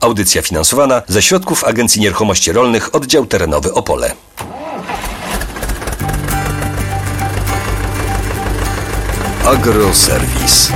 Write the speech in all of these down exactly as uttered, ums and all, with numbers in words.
Audycja finansowana ze środków Agencji Nieruchomości Rolnych, oddział terenowy Opole. Agroserwis.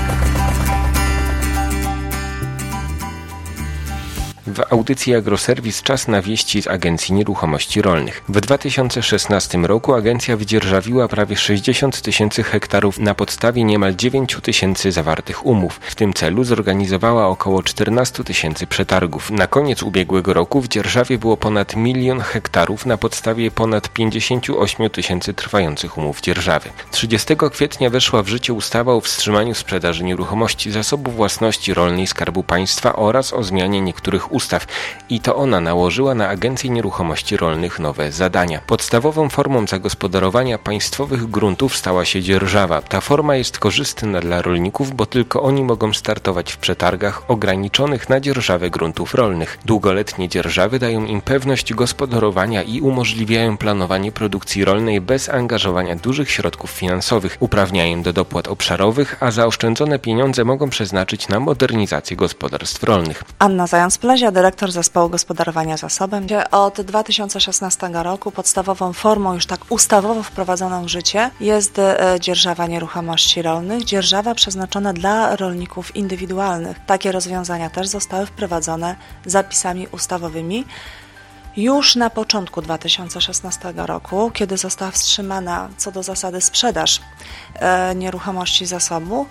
W audycji Agroserwis czas na wieści z Agencji Nieruchomości Rolnych. W dwa tysiące szesnastym roku agencja wydzierżawiła prawie sześćdziesiąt tysięcy hektarów na podstawie niemal dziewięć tysięcy zawartych umów. W tym celu zorganizowała około czternaście tysięcy przetargów. Na koniec ubiegłego roku w dzierżawie było ponad milion hektarów na podstawie ponad pięćdziesiąt osiem tysięcy trwających umów dzierżawy. trzydziestego kwietnia weszła w życie ustawa o wstrzymaniu sprzedaży nieruchomości Zasobu Własności Rolnej Skarbu Państwa oraz o zmianie niektórych ustaw. Ustaw i to ona nałożyła na Agencję Nieruchomości Rolnych nowe zadania. Podstawową formą zagospodarowania państwowych gruntów stała się dzierżawa. Ta forma jest korzystna dla rolników, bo tylko oni mogą startować w przetargach ograniczonych na dzierżawę gruntów rolnych. Długoletnie dzierżawy dają im pewność gospodarowania i umożliwiają planowanie produkcji rolnej bez angażowania dużych środków finansowych. Uprawniają do dopłat obszarowych, a zaoszczędzone pieniądze mogą przeznaczyć na modernizację gospodarstw rolnych. Anna Zając-Plezia, dyrektor Zespołu Gospodarowania Zasobem. Od dwa tysiące szesnastego roku podstawową formą, już tak ustawowo wprowadzoną w życie, jest dzierżawa nieruchomości rolnych, dzierżawa przeznaczona dla rolników indywidualnych. Takie rozwiązania też zostały wprowadzone zapisami ustawowymi już na początku dwa tysiące szesnastego roku, kiedy została wstrzymana co do zasady sprzedaż e, nieruchomości zasobu.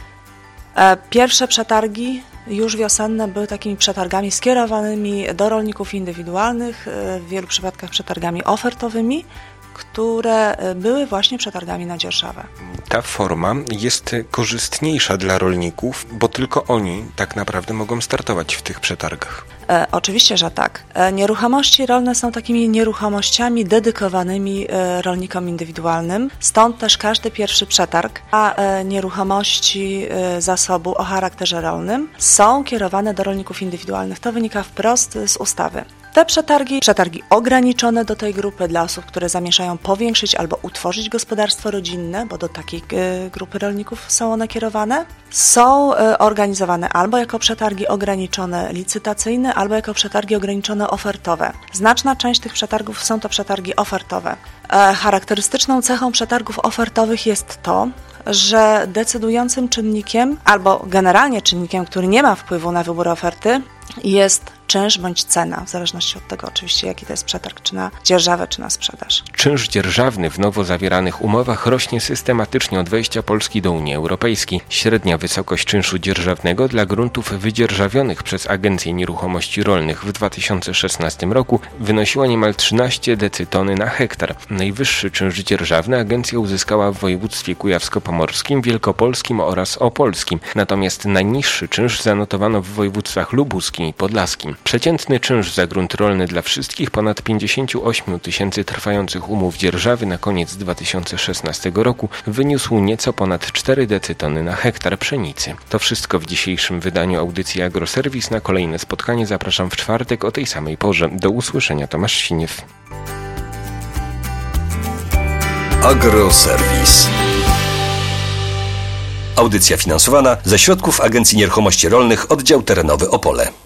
E, pierwsze przetargi już wiosenne były takimi przetargami skierowanymi do rolników indywidualnych, w wielu przypadkach przetargami ofertowymi, które były właśnie przetargami na dzierżawę. Ta forma jest korzystniejsza dla rolników, bo tylko oni tak naprawdę mogą startować w tych przetargach. E, oczywiście, że tak. E, nieruchomości rolne są takimi nieruchomościami dedykowanymi e, rolnikom indywidualnym, stąd też każdy pierwszy przetarg a e, nieruchomości e, zasobu o charakterze rolnym są kierowane do rolników indywidualnych. To wynika wprost z ustawy. Te przetargi, przetargi ograniczone do tej grupy dla osób, które zamierzają powiększyć albo utworzyć gospodarstwo rodzinne, bo do takiej e, grupy rolników są one kierowane, są e, organizowane albo jako przetargi ograniczone licytacyjne, albo jako przetargi ograniczone ofertowe. Znaczna część tych przetargów są to przetargi ofertowe. E, charakterystyczną cechą przetargów ofertowych jest to, że decydującym czynnikiem, albo generalnie czynnikiem, który nie ma wpływu na wybór oferty, jest czynsz bądź cena, w zależności od tego oczywiście, jaki to jest przetarg, czy na dzierżawę, czy na sprzedaż. Czynsz dzierżawny w nowo zawieranych umowach rośnie systematycznie od wejścia Polski do Unii Europejskiej. Średnia wysokość czynszu dzierżawnego dla gruntów wydzierżawionych przez Agencję Nieruchomości Rolnych w dwa tysiące szesnastym roku wynosiła niemal trzynaście decytony na hektar. Najwyższy czynsz dzierżawny agencja uzyskała w województwie kujawsko-pomorskim, wielkopolskim oraz opolskim, natomiast najniższy czynsz zanotowano w województwach lubuskim i podlaskim. Przeciętny czynsz za grunt rolny dla wszystkich ponad pięćdziesiąt osiem tysięcy trwających umów dzierżawy na koniec dwa tysiące szesnastego roku wyniósł nieco ponad cztery decytony na hektar pszenicy. To wszystko w dzisiejszym wydaniu audycji Agroserwis. Na kolejne spotkanie zapraszam w czwartek o tej samej porze. Do usłyszenia, Tomasz Siniew. Agroserwis. Audycja finansowana ze środków Agencji Nieruchomości Rolnych, oddział terenowy Opole.